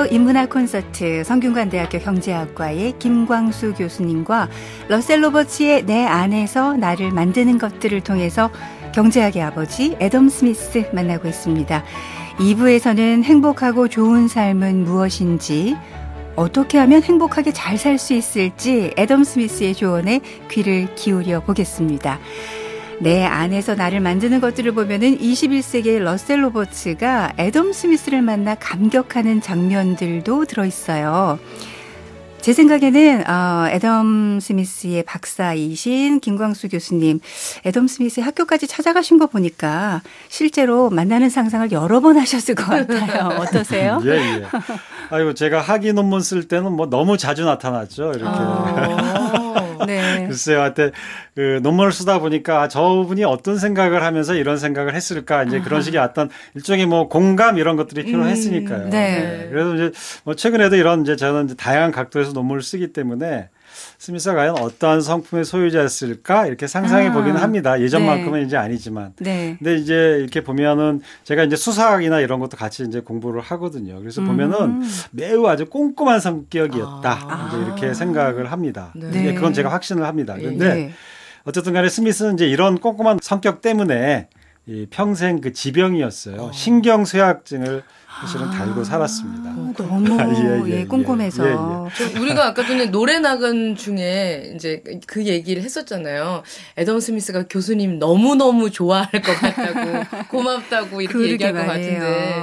인문학 콘서트 성균관대학교 경제학과의 김광수 교수님과 러셀 로버츠의 내 안에서 나를 만드는 것들을 통해서 경제학의 아버지 애덤 스미스 만나고 있습니다. 2부에서는 행복하고 좋은 삶은 무엇인지, 어떻게 하면 행복하게 잘 살 수 있을지 애덤 스미스의 조언에 귀를 기울여 보겠습니다. 내 안에서 나를 만드는 것들을 보면은 21세기의 러셀 로버츠가 애덤 스미스를 만나 감격하는 장면들도 들어있어요. 제 생각에는 애덤 스미스의 박사이신 김광수 교수님, 애덤 스미스의 학교까지 찾아가신 거 보니까 실제로 만나는 상상을 여러 번 하셨을 것 같아요. 어떠세요? 예, 예. 아이고, 제가 학위 논문 쓸 때는 뭐 너무 자주 나타났죠. 이렇게. 네. 글쎄요, 하여튼 그 논문을 쓰다 보니까 저분이 어떤 생각을 하면서 이런 생각을 했을까, 이제 그런 식의 어떤 일종의 뭐 공감 이런 것들이 필요했으니까요. 네. 그래서 이제 뭐 최근에도 이런 이제 저는 이제 다양한 각도에서 논문을 쓰기 때문에 스미스가 과연 어떠한 성품의 소유자였을까 이렇게 상상해 보기는 합니다. 예전만큼은 이제 아니지만. 네. 근데 이제 이렇게 보면은 제가 이제 수사학이나 이런 것도 같이 이제 공부를 하거든요. 그래서 보면은 매우 아주 꼼꼼한 성격이었다. 이제 이렇게 생각을 합니다. 네. 그건 제가 확신을 합니다. 그런데 어쨌든 간에 스미스는 이제 이런 꼼꼼한 성격 때문에 이 평생 그 지병이었어요. 신경쇠약증을 사실은 달고 살았습니다. 너무 꼼꼼해서. 우리가 아까 전에 노래 나간 중에 이제 그 얘기를 했었잖아요. 애덤 스미스가 교수님 너무너무 좋아할 것 같다고, 고맙다고 이렇게 얘기할 것 같은데.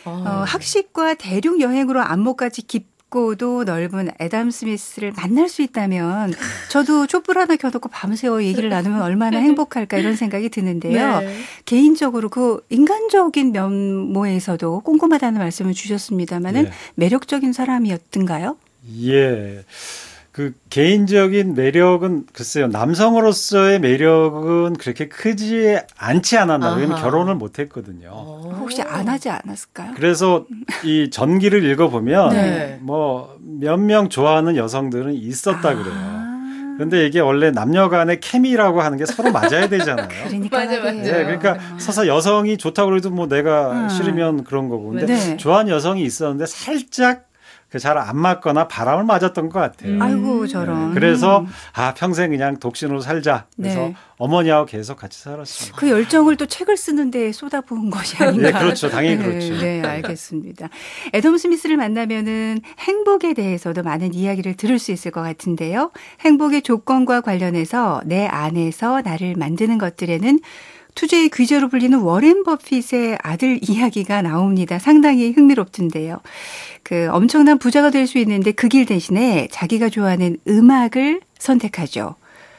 학식과 대륙 여행으로 안목까지 깊고도 넓은 애덤 스미스를 만날 수 있다면 저도 촛불 하나 켜놓고 밤새워 얘기를 나누면 얼마나 행복할까 이런 생각이 드는데요. 네. 개인적으로 그 인간적인 면모에서도 꼼꼼하다는 말씀을 주셨습니다마는 매력적인 사람이었던가요? 예. 그 개인적인 매력은 글쎄요. 남성으로서의 매력은 그렇게 크지 않지 않았나. 왜냐하면 결혼을 못 했거든요. 혹시 안 하지 않았을까요? 그래서 이 전기를 읽어보면 뭐 몇 명 좋아하는 여성들은 있었다 그래요. 그런데 이게 원래 남녀 간의 케미라고 하는 게 서로 맞아야 되잖아요. 맞아요. 네, 그러니까 서서 여성이 좋다고 그래도 뭐 내가 싫으면 그런 거고. 근데 좋아하는 여성이 있었는데 살짝 잘 안 맞거나 바람을 맞았던 것 같아요. 아이고 저런. 그래서 평생 그냥 독신으로 살자. 그래서 어머니하고 계속 같이 살았습니다. 그 열정을 또 책을 쓰는데 쏟아부은 것이 아닌가. 네, 그렇죠. 당연히 그렇죠. 네, 알겠습니다. 애덤 스미스를 만나면은 행복에 대해서도 많은 이야기를 들을 수 있을 것 같은데요. 행복의 조건과 관련해서 내 안에서 나를 만드는 것들에는 투자의 귀재로 불리는 워렌 버핏의 아들 이야기가 나옵니다. 상당히 흥미롭던데요. 그 엄청난 부자가 될 수 있는데 그 길 대신에 자기가 좋아하는 음악을 선택하죠.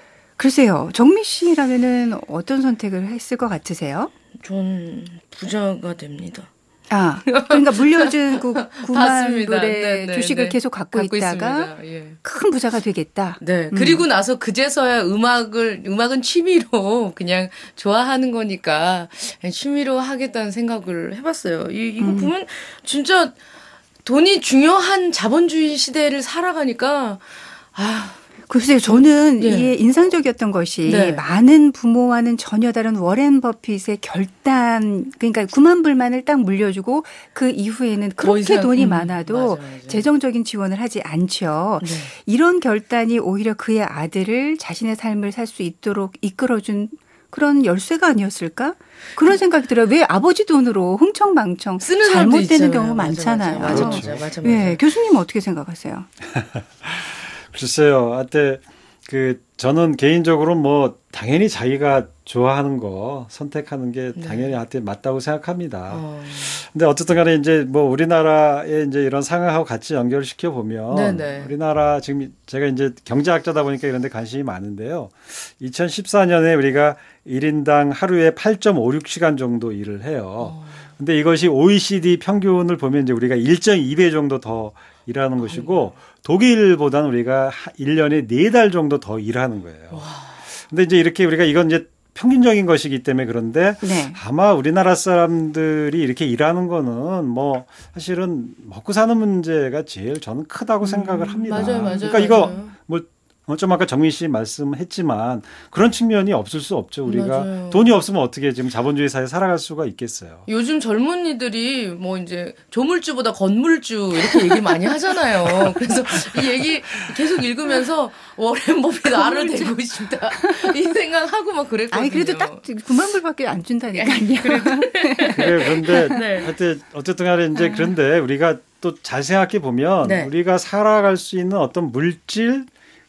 글쎄요. 정미 씨라면은 어떤 선택을 했을 것 같으세요? 전 부자가 됩니다. 그러니까 물려준 그 9만 불의 주식을 계속 갖고 있다가 큰 부자가 되겠다. 네. 그리고 나서 그제서야 음악은 취미로 그냥 좋아하는 거니까 취미로 하겠다는 생각을 해봤어요. 이거 보면 진짜 돈이 중요한 자본주의 시대를 살아가니까 글쎄요. 저는 이게 인상적이었던 것이 많은 부모와는 전혀 다른 워렌 버핏의 결단, 그러니까 9만 불만을 딱 물려주고 그 이후에는 그렇게 돈이 많아도 맞아. 재정적인 지원을 하지 않죠. 이런 결단이 오히려 그의 아들을 자신의 삶을 살 수 있도록 이끌어준 그런 열쇠가 아니었을까? 그런 생각이 들어요. 왜 아버지 돈으로 흥청망청 잘못되는 경우 많잖아요. 맞아. 교수님은 어떻게 생각하세요? 글쎄요. 하여튼 저는 개인적으로 뭐 당연히 자기가 좋아하는 거 선택하는 게 당연히 하여튼 맞다고 생각합니다. 근데 어쨌든 간에 이제 뭐 우리나라의 이제 이런 상황하고 같이 연결시켜 보면 우리나라 지금 제가 이제 경제학자다 보니까 이런 데 관심이 많은데요. 2014년에 우리가 1인당 하루에 8.56시간 정도 일을 해요. 근데 이것이 OECD 평균을 보면 이제 우리가 1.2배 정도 더 일하는 것이고 독일보다는 우리가 1년에 4달 정도 더 일하는 거예요. 근데 이제 이렇게 우리가 이건 이제 평균적인 것이기 때문에 그런데 아마 우리나라 사람들이 이렇게 일하는 거는 뭐 사실은 먹고 사는 문제가 제일 저는 크다고 생각을 합니다. 맞아요. 그러니까 이거 뭐 좀 아까 정민 씨 말씀했지만 그런 측면이 없을 수 없죠. 우리가 맞아요. 돈이 없으면 어떻게 지금 자본주의 사회에 살아갈 수가 있겠어요. 요즘 젊은이들이 뭐 이제 조물주보다 건물주 이렇게 얘기 많이 하잖아요. 그래서 이 얘기 계속 읽으면서 워렌 버핏 알을 대고 싶다 이 생각하고 막 그랬거든요. 아니 그래도 딱 9만 불밖에 안 준다니까요. 그래 그런데 네. 하여튼 어쨌든 간에 이제 그런데 우리가 또 잘 생각해 보면 네. 우리가 살아갈 수 있는 어떤 물질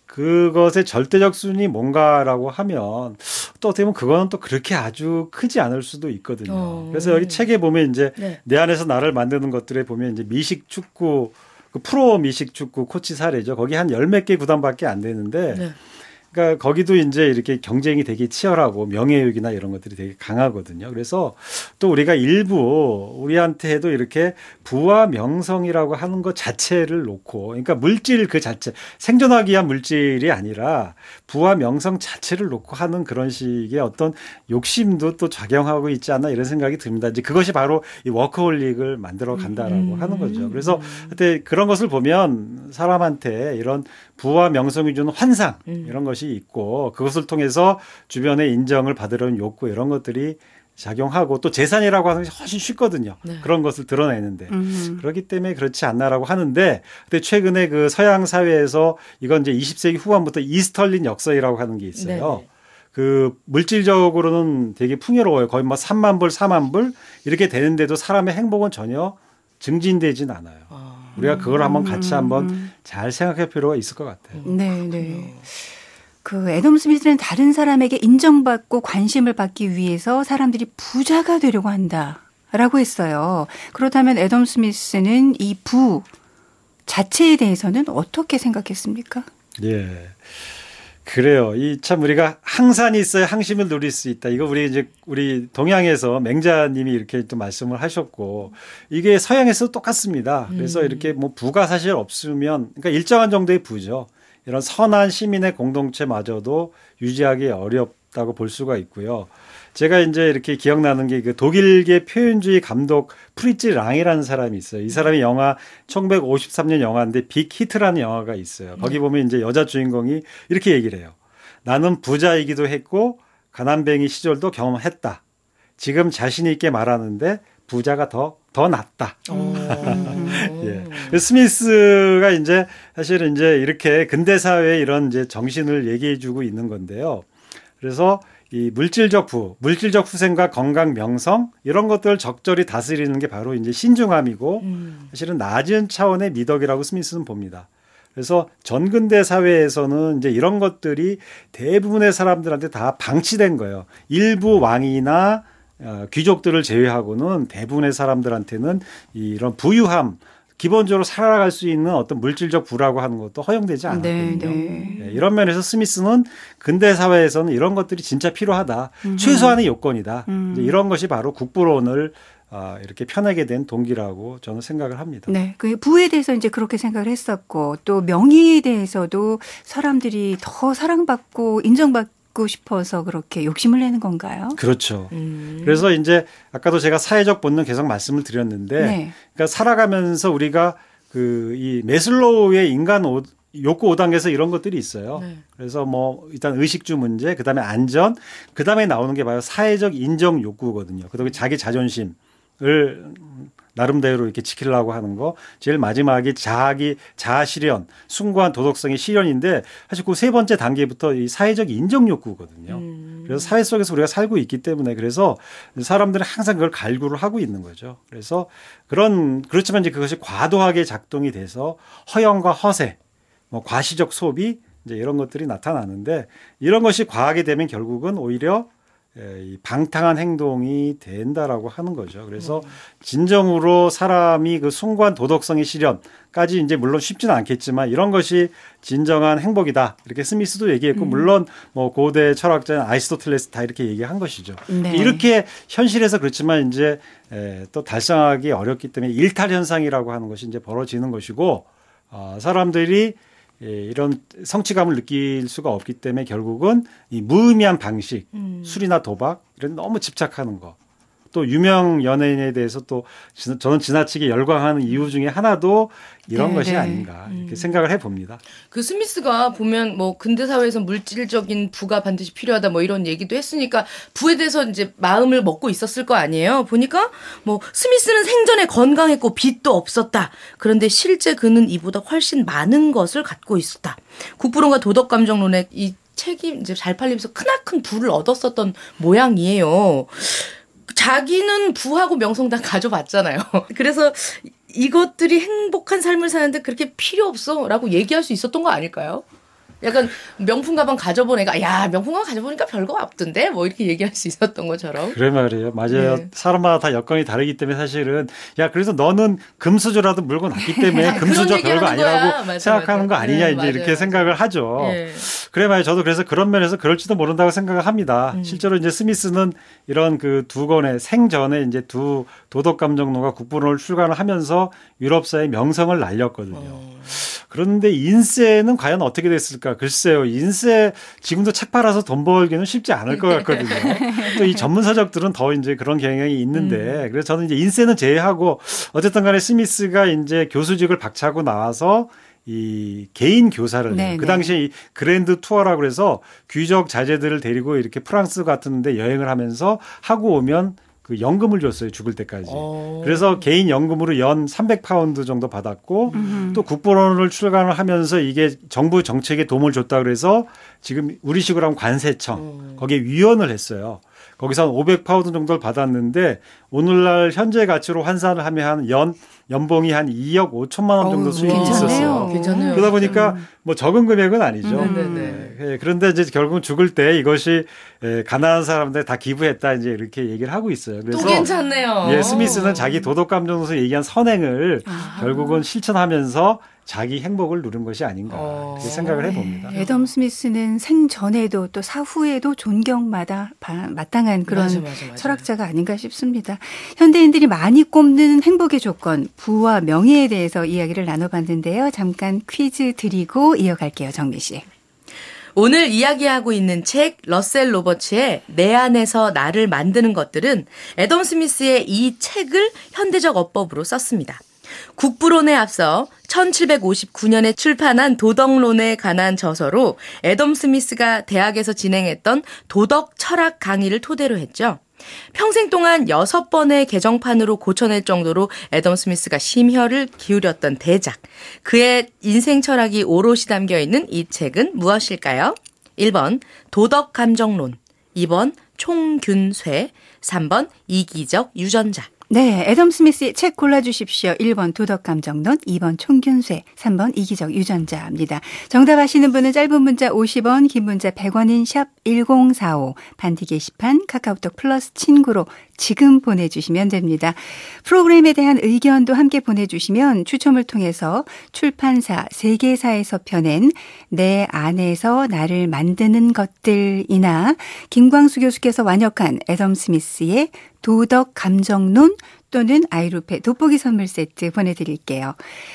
그것의 절대적 수준이 뭔가라고 하면 또 어떻게 보면 그거는 또 그렇게 아주 크지 않을 수도 있거든요. 그래서 여기 책에 보면 이제 네. 내 안에서 나를 만드는 것들에 보면 이제 미식 축구 그 프로 미식 축구 코치 사례죠. 거기 한 10몇 개 구단밖에 안 되는데 네. 그러니까 거기도 이제 이렇게 경쟁이 되게 치열하고 명예욕이나 이런 것들이 되게 강하거든요. 그래서 또 우리가 일부 우리한테도 이렇게 부와 명성이라고 하는 것 자체를 놓고 그러니까 물질 그 자체 생존하기 위한 물질이 아니라 부와 명성 자체를 놓고 하는 그런 식의 어떤 욕심도 또 작용하고 있지 않나 이런 생각이 듭니다. 이제 그것이 바로 이 워커홀릭을 만들어 간다라고 하는 거죠. 그래서 그때 그런 것을 보면 사람한테 이런 부와 명성이 주는 환상 이런 것이 있고 그것을 통해서 주변의 인정을 받으려는 욕구 이런 것들이 작용하고 또 재산이라고 하는 것이 훨씬 쉽거든요. 네. 그런 것을 드러내는데 그렇기 때문에 그렇지 않나라고 하는데 근데 최근에 그 서양 사회에서 이건 이제 20세기 후반부터 이스털린 역설이라고 하는 게 있어요. 네. 그 물질적으로는 되게 풍요로워요. 거의 뭐 3만 불, 4만 불 이렇게 되는데도 사람의 행복은 전혀 증진되진 않아요. 우리가 그걸 한번 같이 한번 잘 생각할 필요가 있을 것 같아요. 네, 네. 그 애덤 스미스는 다른 사람에게 인정받고 관심을 받기 위해서 사람들이 부자가 되려고 한다라고 했어요. 그렇다면 애덤 스미스는 이 부 자체에 대해서는 어떻게 생각했습니까? 예. 그래요. 이 참 우리가 항산이 있어야 항심을 누릴 수 있다. 이거 우리 동양에서 맹자님이 이렇게 또 말씀을 하셨고 이게 서양에서 똑같습니다. 그래서 이렇게 뭐 부가 사실 없으면 그러니까 일정한 정도의 부죠. 이런 선한 시민의 공동체마저도 유지하기 어렵다고 볼 수가 있고요. 제가 이제 이렇게 기억나는 게 그 독일계 표현주의 감독 프리츠 랑이라는 사람이 있어요. 이 사람이 영화 1953년 영화인데 빅 히트라는 영화가 있어요. 거기 보면 이제 여자 주인공이 이렇게 얘기를 해요. 나는 부자이기도 했고 가난뱅이 시절도 경험했다. 지금 자신 있게 말하는데 부자가 더 낫다. 예. 스미스가 이제 사실은 이제 이렇게 근대 사회의 이런 이제 정신을 얘기해주고 있는 건데요. 그래서 이 물질적 후생과 건강, 명성 이런 것들을 적절히 다스리는 게 바로 이제 신중함이고 사실은 낮은 차원의 미덕이라고 스미스는 봅니다. 그래서 전근대 사회에서는 이제 이런 것들이 대부분의 사람들한테 다 방치된 거예요. 일부 왕이나 귀족들을 제외하고는 대부분의 사람들한테는 이런 부유함, 기본적으로 살아갈 수 있는 어떤 물질적 부라고 하는 것도 허용되지 않았거든요. 네, 이런 면에서 스미스는 근대 사회에서는 이런 것들이 진짜 필요하다. 최소한의 요건이다. 이제 이런 것이 바로 국부론을 이렇게 펴내게 된 동기라고 저는 생각을 합니다. 네, 그 부에 대해서 이제 그렇게 생각을 했었고 또 명예에 대해서도 사람들이 더 사랑받고 인정받고 싶어서 그렇게 욕심을 내는 건가요? 그렇죠. 그래서 이제 아까도 제가 사회적 본능 계속 말씀을 드렸는데, 네. 그러니까 살아가면서 우리가 그 이 메슬로우의 인간 욕구 5단계에서 이런 것들이 있어요. 네. 그래서 뭐 일단 의식주 문제, 그다음에 안전, 그다음에 나오는 게 바로 사회적 인정 욕구거든요. 그다음에 자기 자존심을 나름대로 이렇게 지키려고 하는 거. 제일 마지막이 자아 실현, 숭고한 도덕성의 실현인데 사실 그 세 번째 단계부터 이 사회적 인정 욕구거든요. 그래서 사회 속에서 우리가 살고 있기 때문에 그래서 사람들은 항상 그걸 갈구를 하고 있는 거죠. 그래서 그렇지만 이제 그것이 과도하게 작동이 돼서 허영과 허세, 뭐 과시적 소비 이제 이런 것들이 나타나는데 이런 것이 과하게 되면 결국은 오히려 이 방탕한 행동이 된다라고 하는 거죠. 그래서 진정으로 사람이 그 숭고한 도덕성의 실현까지 이제 물론 쉽지는 않겠지만 이런 것이 진정한 행복이다. 이렇게 스미스도 얘기했고 물론 뭐 고대 철학자인 아리스토텔레스 다 이렇게 얘기한 것이죠. 네. 이렇게 현실에서 그렇지만 이제 또 달성하기 어렵기 때문에 일탈 현상이라고 하는 것이 이제 벌어지는 것이고 사람들이 이런 성취감을 느낄 수가 없기 때문에 결국은 이 무의미한 방식, 술이나 도박 이런 너무 집착하는 거. 또 유명 연예인에 대해서 또 저는 지나치게 열광하는 이유 중에 하나도 이런 것이 아닌가 이렇게 생각을 해봅니다. 그 스미스가 보면 뭐 근대 사회에서 물질적인 부가 반드시 필요하다 뭐 이런 얘기도 했으니까 부에 대해서 이제 마음을 먹고 있었을 거 아니에요. 보니까 뭐 스미스는 생전에 건강했고 빚도 없었다. 그런데 실제 그는 이보다 훨씬 많은 것을 갖고 있었다. 국부론과 도덕감정론의 이 책이 이제 잘 팔리면서 크나큰 부를 얻었었던 모양이에요. 자기는 부하고 명성 다 가져봤잖아요. 그래서 이것들이 행복한 삶을 사는데 그렇게 필요 없어 라고 얘기할 수 있었던 거 아닐까요? 약간 명품 가방 가져본 애가 야 명품 가방 가져보니까 별거 없던데 뭐 이렇게 얘기할 수 있었던 것처럼. 그래 말이에요. 맞아요. 네. 사람마다 다 여건이 다르기 때문에 사실은 야 그래서 너는 금수저라도 물고 났기 때문에 금수저 별거 아니라고 맞아, 생각하는 거 아니냐 네, 이제 맞아요, 이렇게 생각을 하죠. 네. 그래 말이에요. 저도 그래서 그런 면에서 그럴지도 모른다고 생각을 합니다. 실제로 이제 스미스는 이런 그 두 권의 생전에 이제 두 도덕감정론과 국부론을 출간을 하면서 유럽사의 명성을 날렸거든요. 그런데 인세는 과연 어떻게 됐을까? 글쎄요. 인세 지금도 책 팔아서 돈 벌기는 쉽지 않을 것 같거든요. 또 이 전문 서적들은 더 이제 그런 경향이 있는데 그래서 저는 이제 인세는 제외하고 어쨌든 간에 스미스가 이제 교수직을 박차고 나와서 이 개인 교사를 그 당시에 이 그랜드 투어라고 해서 귀족 자제들을 데리고 이렇게 프랑스 같은 데 여행을 하면서 하고 오면 그 연금을 줬어요. 죽을 때까지. 그래서 개인 연금으로 연 300파운드 정도 받았고 또 국부론을 출간을 하면서 이게 정부 정책에 도움을 줬다 그래서 지금 우리식으로 하면 관세청 거기에 위원을 했어요. 거기서 한 500파운드 정도를 받았는데 오늘날 현재 가치로 환산을 하면 한 연봉이 한 2억 5천만 원 정도 수익이 있었어요. 괜찮네요. 그러다 보니까 뭐 적은 금액은 아니죠. 그런데 이제 결국은 죽을 때 이것이 가난한 사람들 다 기부했다 이제 이렇게 얘기를 하고 있어요. 그래서 또 괜찮네요. 예, 스미스는 자기 도덕감정에서 얘기한 선행을 결국은 실천하면서 자기 행복을 누른 것이 아닌가 그렇게 생각을 해봅니다. 애덤 스미스는 생전에도 또 사후에도 존경마다 마땅한 그런 맞아. 철학자가 아닌가 싶습니다. 현대인들이 많이 꼽는 행복의 조건, 부와 명예에 대해서 이야기를 나눠봤는데요. 잠깐 퀴즈 드리고 이어갈게요. 정미 씨. 오늘 이야기하고 있는 책 러셀 로버츠의 내 안에서 나를 만드는 것들은 애덤 스미스의 이 책을 현대적 어법으로 썼습니다. 국부론에 앞서 1759년에 출판한 도덕론에 관한 저서로 애덤 스미스가 대학에서 진행했던 도덕 철학 강의를 토대로 했죠. 평생 동안 6번의 개정판으로 고쳐낼 정도로 애덤 스미스가 심혈을 기울였던 대작. 그의 인생 철학이 오롯이 담겨있는 이 책은 무엇일까요? 1번 도덕감정론, 2번 총균쇠, 3번 이기적 유전자. 네, 애덤 스미스의 책 골라주십시오. 1번 도덕감정론, 2번 총균쇠, 3번 이기적 유전자입니다. 정답 아시는 분은 짧은 문자 50원, 긴 문자 100원인 샵 1045, 반디 게시판, 카카오톡 플러스 친구로 지금 보내주시면 됩니다. 프로그램에 대한 의견도 함께 보내주시면 추첨을 통해서 출판사 세계사에서 펴낸 내 안에서 나를 만드는 것들이나 김광수 교수께서 완역한 애덤 스미스의 도덕감정론 또는 아이루페 돋보기 선물 세트 보내드릴게요.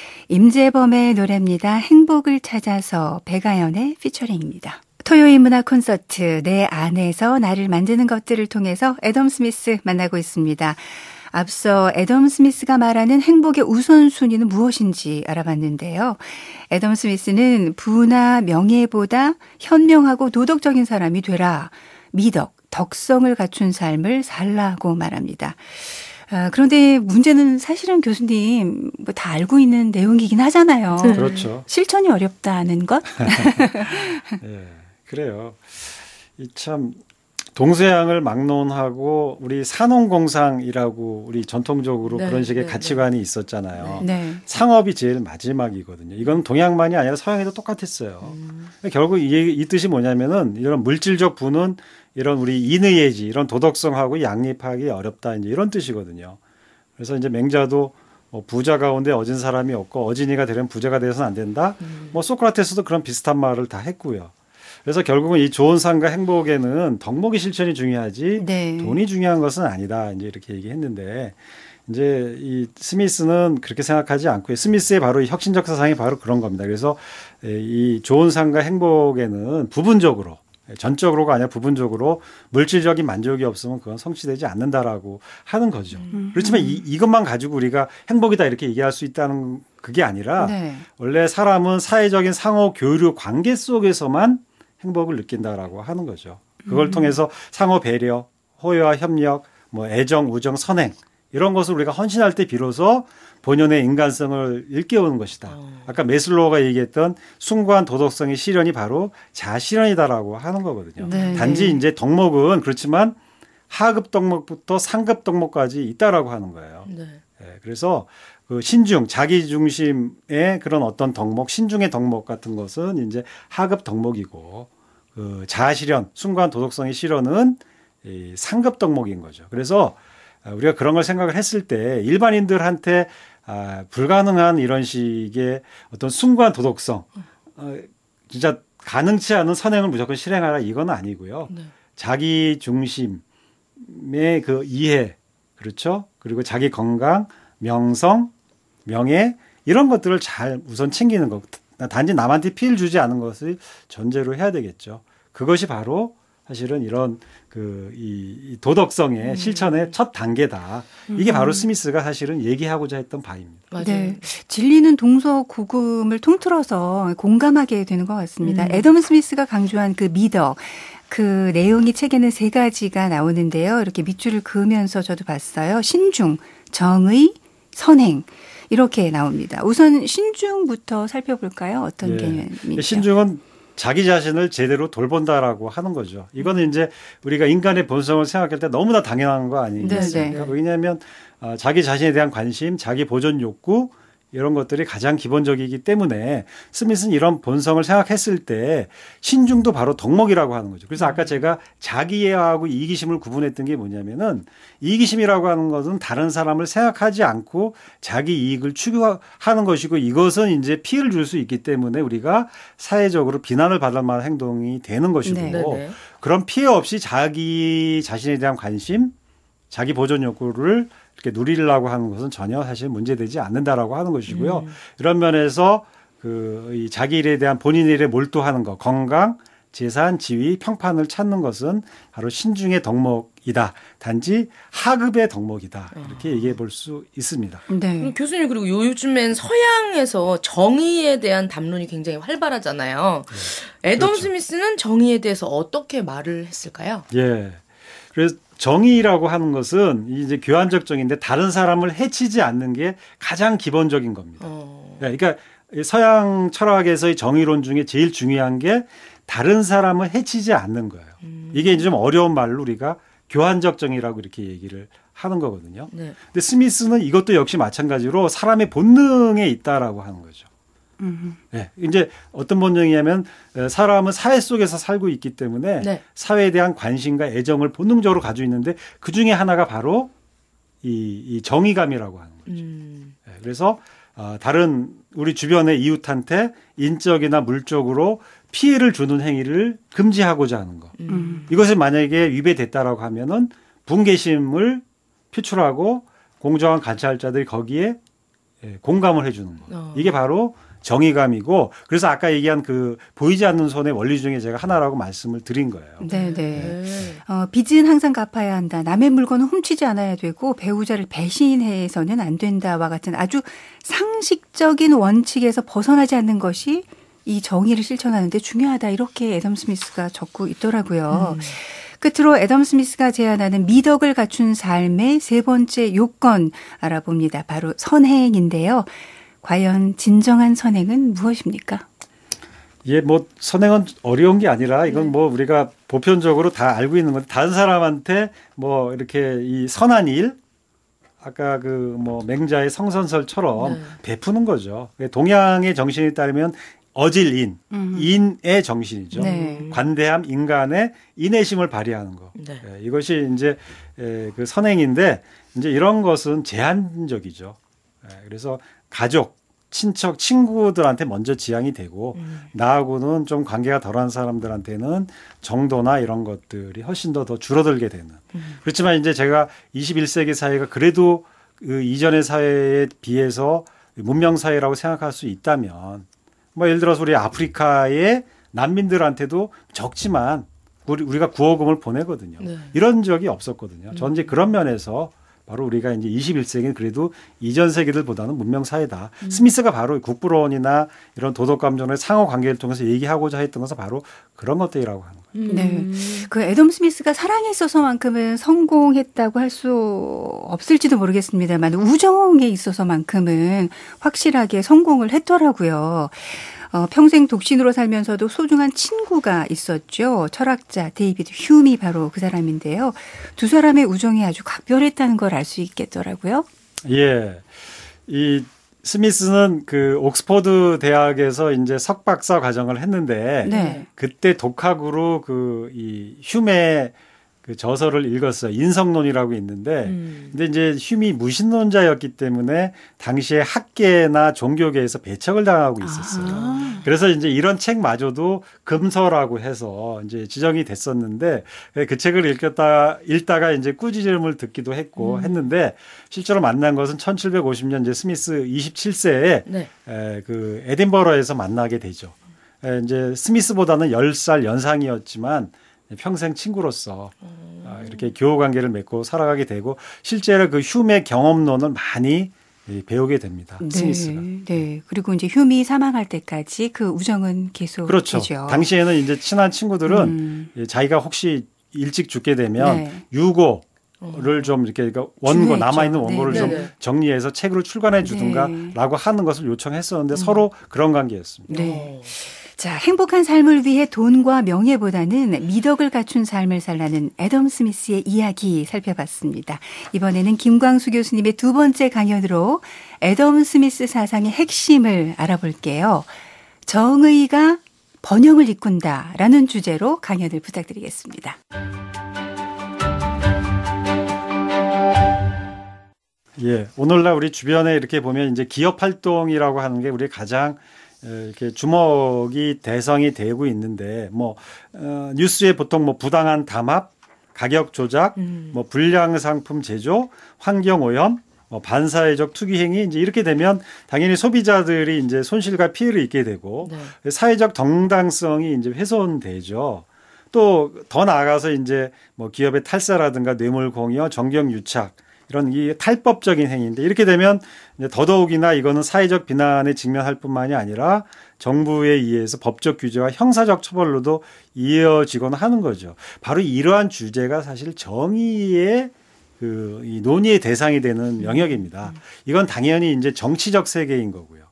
임재범의 노래입니다. 행복을 찾아서 백아연의 피처링입니다. 토요일 문화 콘서트 내 안에서 나를 만드는 것들을 통해서 애덤 스미스 만나고 있습니다. 앞서 애덤 스미스가 말하는 행복의 우선순위는 무엇인지 알아봤는데요. 애덤 스미스는 부나 명예보다 현명하고 도덕적인 사람이 되라. 미덕, 덕성을 갖춘 삶을 살라고 말합니다. 그런데 문제는 사실은 교수님 뭐 다 알고 있는 내용이긴 하잖아요. 그렇죠. 실천이 어렵다는 것? 네, 그래요. 이 참 동서양을 막론하고 우리 산업공상이라고 우리 전통적으로 그런 식의 가치관이 있었잖아요. 네. 상업이 제일 마지막이거든요. 이건 동양만이 아니라 서양에도 똑같았어요. 결국 이 뜻이 뭐냐면은 이런 물질적 부는 이런 우리 인의예지, 이런 도덕성하고 양립하기 어렵다, 이제 이런 뜻이거든요. 그래서 이제 맹자도 부자 가운데 어진 사람이 없고 어진이가 되려면 부자가 되어서는 안 된다. 소크라테스도 그런 비슷한 말을 다 했고요. 그래서 결국은 이 좋은 삶과 행복에는 덕목의 실천이 중요하지 돈이 중요한 것은 아니다. 이제 이렇게 얘기했는데 이제 이 스미스는 그렇게 생각하지 않고요. 스미스의 바로 이 혁신적 사상이 바로 그런 겁니다. 그래서 이 좋은 삶과 행복에는 부분적으로 전적으로가 아니라 부분적으로 물질적인 만족이 없으면 그건 성취되지 않는다라고 하는 거죠. 그렇지만 이것만 가지고 우리가 행복이다 이렇게 얘기할 수 있다는 그게 아니라 네. 원래 사람은 사회적인 상호 교류 관계 속에서만 행복을 느낀다라고 하는 거죠. 그걸 통해서 상호 배려, 호의와 협력, 뭐 애정, 우정, 선행 이런 것을 우리가 헌신할 때 비로소 본연의 인간성을 일깨우는 것이다. 아까 메슬로우가 얘기했던 숭고한 도덕성의 실현이 바로 자아실현이다라고 하는 거거든요. 네. 단지 이제 덕목은 그렇지만 하급 덕목부터 상급 덕목까지 있다라고 하는 거예요. 네. 네, 그래서 그 신중, 자기 중심의 그런 어떤 덕목, 신중의 덕목 같은 것은 이제 하급 덕목이고 그 자아실현, 숭고한 도덕성의 실현은 이 상급 덕목인 거죠. 그래서 우리가 그런 걸 생각을 했을 때 일반인들한테 불가능한 이런 식의 어떤 숭고한 도덕성, 진짜 가능치 않은 선행을 무조건 실행하라 이건 아니고요. 네. 자기 중심의 그 이해, 그렇죠? 그리고 자기 건강, 명성, 명예 이런 것들을 잘 우선 챙기는 것. 단지 남한테 피해를 주지 않은 것을 전제로 해야 되겠죠. 그것이 바로 사실은 이런 이 도덕성의 실천의 첫 단계다. 이게 바로 스미스가 사실은 얘기하고자 했던 바입니다. 맞아요. 네. 진리는 동서고금을 통틀어서 공감하게 되는 것 같습니다. 애덤 스미스가 강조한 그 미덕, 그 내용이 책에는 3가지가 나오는데요. 이렇게 밑줄을 그으면서 저도 봤어요. 신중, 정의, 선행. 이렇게 나옵니다. 우선 신중부터 살펴볼까요? 어떤 개념이죠? 신중은 자기 자신을 제대로 돌본다라고 하는 거죠. 이거는 이제 우리가 인간의 본성을 생각할 때 너무나 당연한 거 아니겠습니까? 왜냐하면 자기 자신에 대한 관심, 자기 보존 욕구 이런 것들이 가장 기본적이기 때문에 스미스는 이런 본성을 생각했을 때 신중도 바로 덕목이라고 하는 거죠. 그래서 아까 제가 자기애하고 이기심을 구분했던 게 뭐냐면은 이기심이라고 하는 것은 다른 사람을 생각하지 않고 자기 이익을 추구하는 것이고 이것은 이제 피해를 줄 수 있기 때문에 우리가 사회적으로 비난을 받을 만한 행동이 되는 것이고 네. 그런 피해 없이 자기 자신에 대한 관심, 자기 보존 욕구를 이렇게 누리려고 하는 것은 전혀 사실 문제되지 않는다라고 하는 것이고요. 이런 면에서 이 자기 일에 대한 본인 일에 몰두하는 것, 건강, 재산, 지위, 평판을 찾는 것은 바로 신중의 덕목이다. 단지 하급의 덕목이다. 이렇게 얘기해 볼 수 있습니다. 네. 교수님 그리고 요즘엔 서양에서 정의에 대한 담론이 굉장히 활발하잖아요. 네. 애덤 그렇죠. 스미스는 정의에 대해서 어떻게 말을 했을까요? 예. 그래서 정의라고 하는 것은 이제 교환적 정의인데 다른 사람을 해치지 않는 게 가장 기본적인 겁니다. 그러니까 서양 철학에서의 정의론 중에 제일 중요한 게 다른 사람을 해치지 않는 거예요. 이게 이제 좀 어려운 말로 우리가 교환적 정의라고 이렇게 얘기를 하는 거거든요. 네. 근데 스미스는 이것도 역시 마찬가지로 사람의 본능에 있다라고 하는 거죠. 네, 이제 어떤 본능이냐면 사람은 사회 속에서 살고 있기 때문에 네. 사회에 대한 관심과 애정을 본능적으로 가지고 있는데 그 중에 하나가 바로 이 정의감이라고 하는 거죠. 네, 그래서 다른 우리 주변의 이웃한테 인적이나 물적으로 피해를 주는 행위를 금지하고자 하는 거. 이것이 만약에 위배됐다라고 하면은 분개심을 표출하고 공정한 관찰자들이 거기에 공감을 해주는 거. 이게 바로 정의감이고 그래서 아까 얘기한 그 보이지 않는 손의 원리 중에 제가 하나라고 말씀을 드린 거예요. 네네. 빚은 항상 갚아야 한다. 남의 물건은 훔치지 않아야 되고 배우자를 배신해서는 안 된다와 같은 아주 상식적인 원칙에서 벗어나지 않는 것이 이 정의를 실천하는 데 중요하다. 이렇게 애덤 스미스가 적고 있더라고요. 끝으로 애덤 스미스가 제안하는 미덕을 갖춘 삶의 3번째 요건 알아봅니다. 바로 선행인데요. 과연 진정한 선행은 무엇입니까? 예, 뭐 선행은 어려운 게 아니라 이건 뭐 우리가 보편적으로 다 알고 있는 건데 다른 사람한테 뭐 이렇게 이 선한 일 아까 그 뭐 맹자의 성선설처럼 베푸는 거죠. 동양의 정신에 따르면 어질인, 인의 정신이죠. 네. 관대함, 인간의 인내심을 발휘하는 거. 네. 이것이 이제 그 선행인데 이제 이런 것은 제한적이죠. 그래서 가족, 친척, 친구들한테 먼저 지향이 되고 나하고는 좀 관계가 덜한 사람들한테는 정도나 이런 것들이 훨씬 더 줄어들게 되는. 그렇지만 이제 제가 21세기 사회가 그래도 그 이전의 사회에 비해서 문명 사회라고 생각할 수 있다면 뭐 예를 들어서 우리 아프리카의 난민들한테도 적지만 우리가 구호금을 보내거든요. 네. 이런 적이 없었거든요. 저는 이제 그런 면에서 바로 우리가 이제 21세기는 그래도 이전 세기들보다는 문명 사회다. 스미스가 바로 국부론이나 이런 도덕감정의 상호 관계를 통해서 얘기하고자 했던 것은 바로 그런 것들이라고 하는 거예요. 네. 그 애덤 스미스가 사랑에 있어서만큼은 성공했다고 할 수 없을지도 모르겠습니다만 우정에 있어서만큼은 확실하게 성공을 했더라고요. 평생 독신으로 살면서도 소중한 친구가 있었죠. 철학자 데이비드 휴미 바로 그 사람인데요. 두 사람의 우정이 아주 각별했다는 걸 알 수 있겠더라고요. 예. 이 스미스는 그 옥스퍼드 대학에서 이제 석박사 과정을 했는데 네. 그때 독학으로 그 이 휴메의 그 저서를 읽었어요. 인성론이라고 있는데, 근데 이제 휴미 무신론자였기 때문에 당시에 학계나 종교계에서 배척을 당하고 있었어요. 그래서 이제 이런 책마저도 금서라고 해서 이제 지정이 됐었는데, 그 책을 읽다가 이제 꾸짖음을 듣기도 했고 했는데, 실제로 만난 것은 1750년 이제 스미스 27세에 네. 그 에딘버러에서 만나게 되죠. 이제 스미스보다는 10살 연상이었지만, 평생 친구로서 이렇게 교우 관계를 맺고 살아가게 되고 실제로 그 휴메 경험론을 많이 배우게 됩니다. 네, 스미스가. 네. 그리고 이제 휴미 사망할 때까지 그 우정은 계속 그렇죠. 되죠. 당시에는 이제 친한 친구들은 자기가 혹시 일찍 죽게 되면 네. 유고를 좀 이렇게 원고 남아있는 원고를 네. 좀 네. 정리해서 책으로 출간해 주든가라고 네. 하는 것을 요청했었는데 서로 그런 관계였습니다. 네. 자, 행복한 삶을 위해 돈과 명예보다는 미덕을 갖춘 삶을 살라는 애덤 스미스의 이야기 살펴봤습니다. 이번에는 김광수 교수님의 두 번째 강연으로 애덤 스미스 사상의 핵심을 알아볼게요. 정의가 번영을 이끈다라는 주제로 강연을 부탁드리겠습니다. 예, 오늘날 우리 주변에 이렇게 보면 이제 기업 활동이라고 하는 게 우리 가장 이렇게 주목이 대상이 되고 있는데 뉴스에 보통 부당한 담합, 가격 조작, 불량 상품 제조, 환경 오염, 반사회적 투기 행위 이제 이렇게 되면 당연히 소비자들이 이제 손실과 피해를 입게 되고 네. 사회적 정당성이 이제 훼손되죠. 또 더 나아가서 이제 기업의 탈사라든가 뇌물 공여, 정경 유착 이런 이 탈법적인 행위인데 이렇게 되면 더더욱이나 이거는 사회적 비난에 직면할 뿐만이 아니라 정부에 의해서 법적 규제와 형사적 처벌로도 이어지거나 하는 거죠. 바로 이러한 주제가 사실 정의의 이 논의의 대상이 되는 영역입니다. 이건 당연히 이제 정치적 세계인 거고요.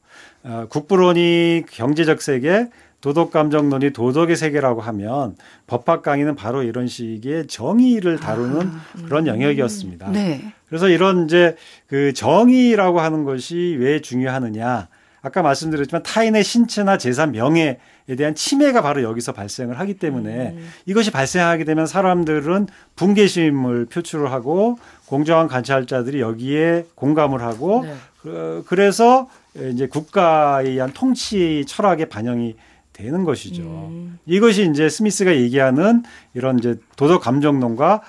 국부론이 경제적 세계, 도덕감정론이 도덕의 세계라고 하면 법학 강의는 바로 이런 식의 정의를 다루는 그런 영역이었습니다. 네. 그래서 이런 이제 그 정의라고 하는 것이 왜 중요하느냐. 아까 말씀드렸지만 타인의 신체나 재산, 명예에 대한 침해가 바로 여기서 발생을 하기 때문에 이것이 발생하게 되면 사람들은 분개심을 표출을 하고 공정한 관찰자들이 여기에 공감을 하고 네. 그래서 이제 국가에 의한 통치 철학의 반영이 되는 것이죠. 이것이 이제 스미스가 얘기하는 이런 이제 도덕 감정론과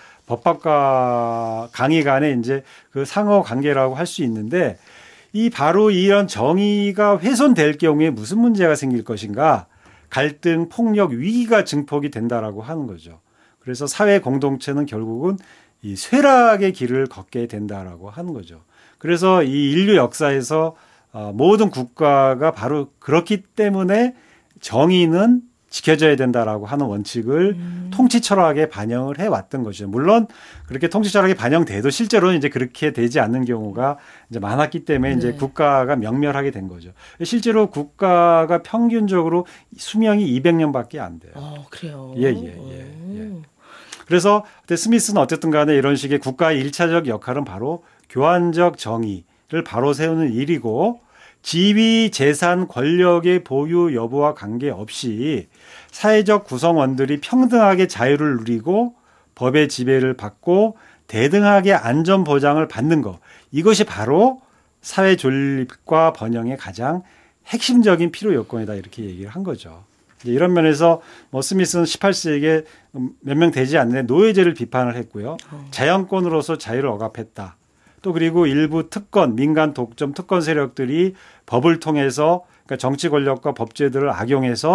법학과 강의 간의 이제 그 상호 관계라고 할 수 있는데 바로 이런 정의가 훼손될 경우에 무슨 문제가 생길 것인가? 갈등, 폭력, 위기가 증폭이 된다라고 하는 거죠. 그래서 사회 공동체는 결국은 이 쇠락의 길을 걷게 된다라고 하는 거죠. 그래서 이 인류 역사에서 모든 국가가 바로 그렇기 때문에 정의는 지켜져야 된다라고 하는 원칙을 통치 철학에 반영을 해왔던 것이죠. 물론 그렇게 통치 철학에 반영돼도 실제로는 이제 그렇게 되지 않는 경우가 이제 많았기 때문에 네. 이제 국가가 명멸하게 된 거죠. 실제로 국가가 평균적으로 수명이 200년밖에 안 돼요. 그래요? 예. 그래서 스미스는 어쨌든 간에 이런 식의 국가의 1차적 역할은 바로 교환적 정의를 바로 세우는 일이고 지위, 재산, 권력의 보유 여부와 관계없이 사회적 구성원들이 평등하게 자유를 누리고 법의 지배를 받고 대등하게 안전 보장을 받는 것. 이것이 바로 사회 존립과 번영의 가장 핵심적인 필요 요건이다 이렇게 얘기를 한 거죠. 이런 면에서 스미스는 18세기에 몇 명 되지 않는 노예제를 비판을 했고요. 자연권으로서 자유를 억압했다. 또 그리고 일부 특권, 민간 독점 특권 세력들이 법을 통해서 그러니까 정치 권력과 법제들을 악용해서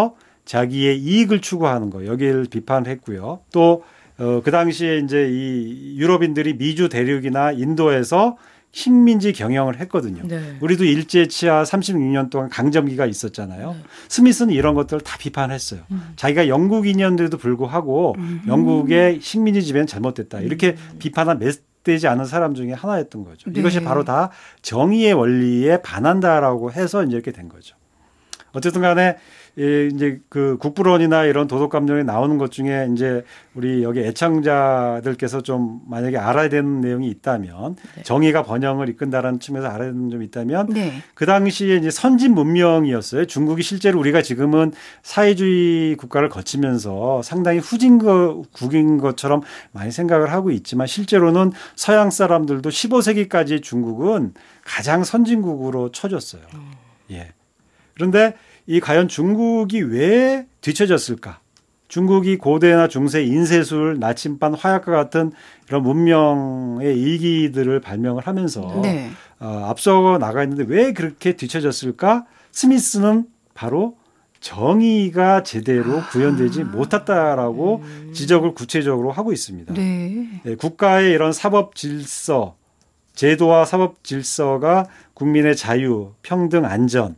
자기의 이익을 추구하는 거 여기를 비판을 했고요. 또 그 당시에 이제 이 유럽인들이 미주 대륙이나 인도에서 식민지 경영을 했거든요. 네. 우리도 일제 치하 36년 동안 강점기가 있었잖아요. 네. 스미스는 이런 것들을 다 비판했어요. 자기가 영국인이었는데도 불구하고 영국의 식민지 지배는 잘못됐다. 이렇게 비판한 메시지 않은 사람 중에 하나였던 거죠. 네. 이것이 바로 다 정의의 원리에 반한다라고 해서 이제 이렇게 된 거죠. 어쨌든 간에 이제 그 국부론이나 이런 도덕 감정이 나오는 것 중에 이제 우리 여기 애청자들께서 좀 만약에 알아야 되는 내용이 있다면 네. 정의가 번영을 이끈다라는 측면에서 알아야 되는 점이 있다면 네. 그 당시에 이제 선진 문명이었어요. 중국이 실제로 우리가 지금은 사회주의 국가를 거치면서 상당히 후진국인 것처럼 많이 생각을 하고 있지만 실제로는 서양 사람들도 15세기까지 중국은 가장 선진국으로 쳐줬어요. 예. 그런데 이 과연 중국이 왜 뒤처졌을까? 중국이 고대나 중세 인쇄술, 나침반, 화약과 같은 이런 문명의 일기들을 발명을 하면서 네. 앞서 나가 있는데 왜 그렇게 뒤처졌을까? 스미스는 바로 정의가 제대로 구현되지 못했다라고 지적을 구체적으로 하고 있습니다. 네. 네, 국가의 이런 사법 질서, 제도와 사법 질서가 국민의 자유, 평등, 안전,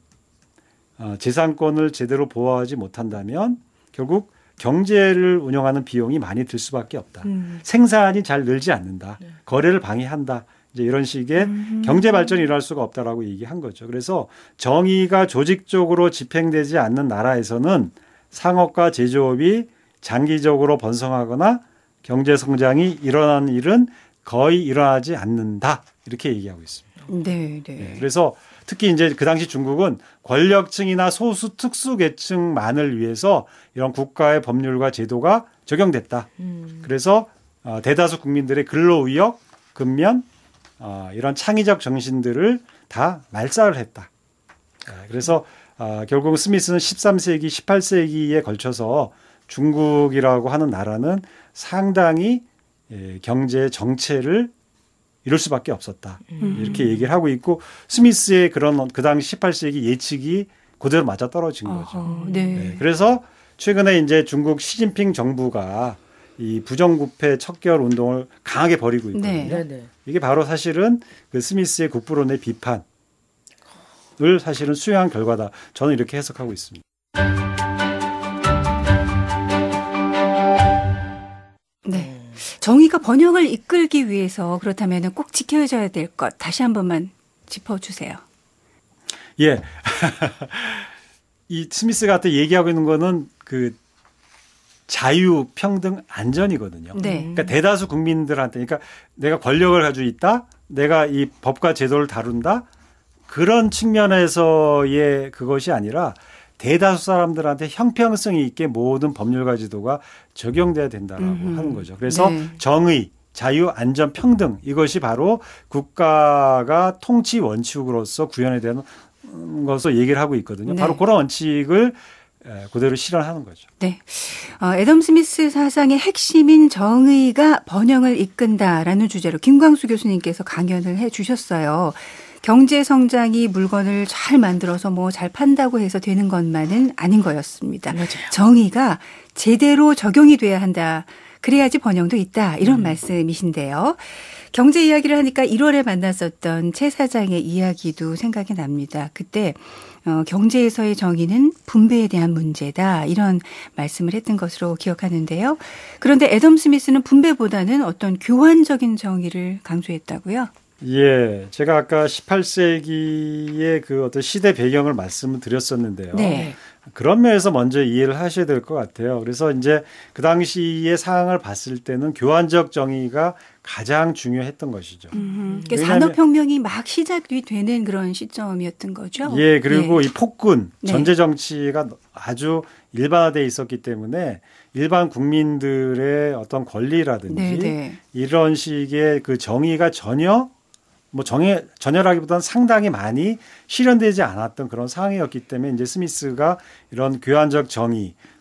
재산권을 제대로 보호하지 못한다면 결국 경제를 운영하는 비용이 많이 들 수밖에 없다. 생산이 잘 늘지 않는다. 네. 거래를 방해한다. 이제 이런 식의 경제 발전이 일어날 수가 없다라고 얘기한 거죠. 그래서 정의가 조직적으로 집행되지 않는 나라에서는 상업과 제조업이 장기적으로 번성하거나 경제 성장이 일어나는 일은 거의 일어나지 않는다. 이렇게 얘기하고 있습니다. 네, 네. 네, 그래서 특히 이제 그 당시 중국은 권력층이나 소수 특수계층만을 위해서 이런 국가의 법률과 제도가 적용됐다. 그래서 대다수 국민들의 근로의욕, 근면 이런 창의적 정신들을 다 말살을 했다. 그래서 결국 스미스는 13세기, 18세기에 걸쳐서 중국이라고 하는 나라는 상당히 경제 정체를 이럴 수밖에 없었다. 이렇게 얘기를 하고 있고 스미스의 그런 그 당시 18세기 예측이 그대로 맞아 떨어진 거죠. 네. 네. 그래서 최근에 이제 중국 시진핑 정부가 이 부정부패 척결 운동을 강하게 벌이고 있거든요. 네. 이게 바로 사실은 그 스미스의 국부론의 비판을 사실은 수용한 결과다. 저는 이렇게 해석하고 있습니다. 네. 정의가 번영을 이끌기 위해서 그렇다면 꼭 지켜져야 될 것 다시 한 번만 짚어주세요. 예. 이 스미스가 또 얘기하고 있는 거는 그 자유, 평등, 안전이거든요. 네. 그러니까 대다수 국민들한테 그러니까 내가 권력을 가지고 있다. 내가 이 법과 제도를 다룬다. 그런 측면에서의 그것이 아니라 대다수 사람들한테 형평성이 있게 모든 법률과 제도가 적용돼야 된다라고 하는 거죠. 그래서 네. 정의, 자유, 안전, 평등 이것이 바로 국가가 통치 원칙으로서 구현해야 되는 것으로 얘기를 하고 있거든요. 네. 바로 그런 원칙을 그대로 실현하는 거죠. 네, 애덤 스미스 사상의 핵심인 정의가 번영을 이끈다라는 주제로 김광수 교수님께서 강연을 해 주셨어요. 경제 성장이 물건을 잘 만들어서 뭐 잘 판다고 해서 되는 것만은 아닌 거였습니다. 맞아요. 정의가 제대로 적용이 돼야 한다. 그래야지 번영도 있다. 이런 말씀이신데요. 경제 이야기를 하니까 1월에 만났었던 최 사장의 이야기도 생각이 납니다. 그때 경제에서의 정의는 분배에 대한 문제다. 이런 말씀을 했던 것으로 기억하는데요. 그런데 애덤 스미스는 분배보다는 어떤 교환적인 정의를 강조했다고요? 예, 제가 아까 18세기의 그 어떤 시대 배경을 말씀을 드렸었는데요. 네. 그런 면에서 먼저 이해를 하셔야 될 것 같아요. 그래서 이제 그 당시의 상황을 봤을 때는 교환적 정의가 가장 중요했던 것이죠. 그러니까 산업혁명이 막 시작이 되는 그런 시점이었던 거죠. 예, 그리고 이 폭군, 전제 정치가 아주 일반화되어 있었기 때문에 일반 국민들의 어떤 권리라든지 이런 식의 그 정의가 전혀 전혀라기보다는 상당히 많이 실현되지 않았던 그런 상황이었기 때문에 이제 스미스가 이런 교환적 정의,